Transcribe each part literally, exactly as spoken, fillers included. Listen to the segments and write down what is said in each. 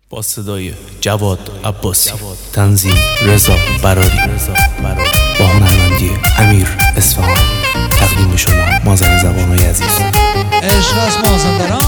با صدای جواد عباسی، تنظیم رضا براری، با هنرمندی امیر اصفهانی، تقدیم شما مازن زبان‌های عزیز. عشق از مازندران.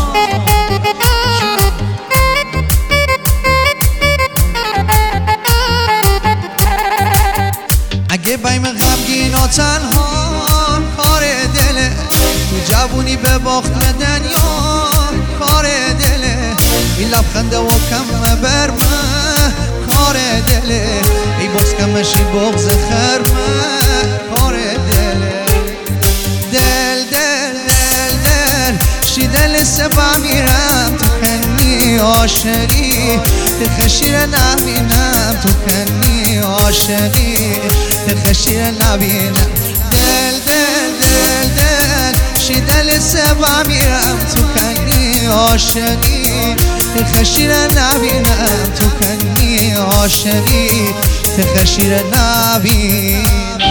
اگه بیم غمگین و تنها کار دله، تو جوونی به باخت دنیا کار دله، این لبخنده و کم برمه کار دله، ای باز کمشی بغض خرمه کار دله. دل دل دل دل شی دل سبا میرم تو کنی عاشقی، تخشیر نبینم تو کنی عاشقی، تخشیر نبینم. دل دل دل دل شی دل سبا میرم تو کنی عاشقی، تخشیر نبینم تو کنی عاشقی، تخشیر نبینم.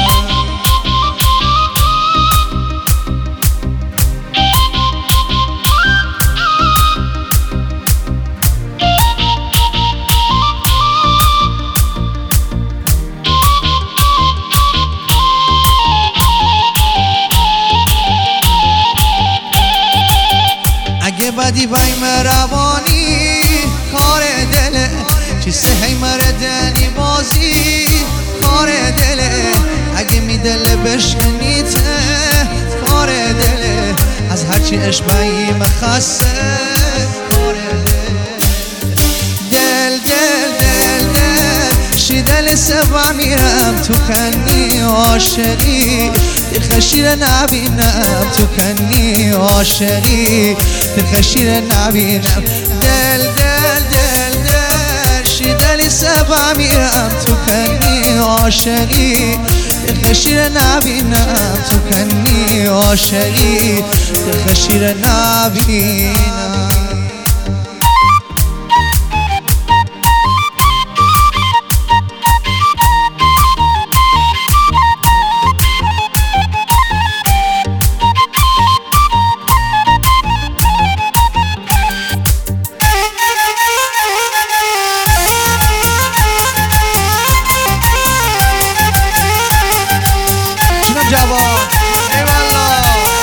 اگه بدی بیم روانی کار دله، چی سهی مردنی بازی کار دله، اگه می دل بشکنیته کار دله، از هرچی عشق بیم خسته کار دله. دل دل دل دل شی دل سبا میرم تو کنی عاشقی، تخشیر نبینم تو کنی عاشقی، تخشیر نبینم. دل دل دل دل شی دل سبا میرم تو کنی عاشقی، تخشیر نبینم تو کنی عاشقی، تخشیر نبینم. جواد ایوالله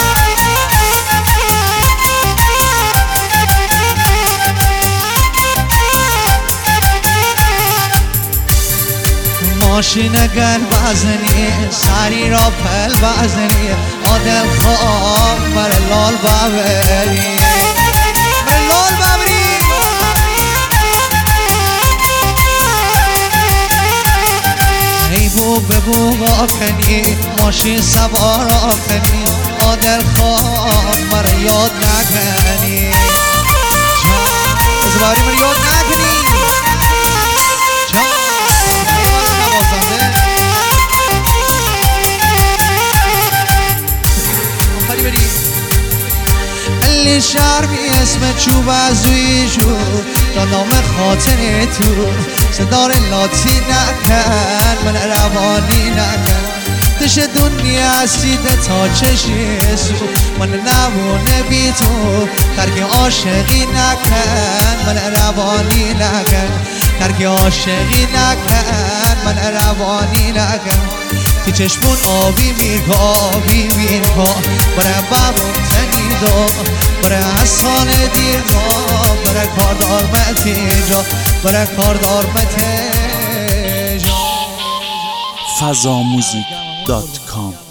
ماشین گل بزنی، سری را پل بزنی، آدل خواب بر لال ببری، بر لال ببری. ای بو ببو کنی، ماشین سوارا کنی، آدل خواب مرا یاد نکنی، ازباری مرا یاد نکنی. علی شرمی اسم چوب ازوی جو، تا نام خاطر تو صدار لاتی نکن، من روانی نکن. تش دنیا هستیده تا چشی سو، من نمونه بی تو ترک عاشقی نکن، من روانی نکن. ترک عاشقی نکن، من روانی نکن. تی چشمون آبی میرکا آبی میرکا، برای بابون تنیدو، برای حسان دیرگا، برای کاردار متیجا، برای کاردار متیجا. فضا موزیک دات کام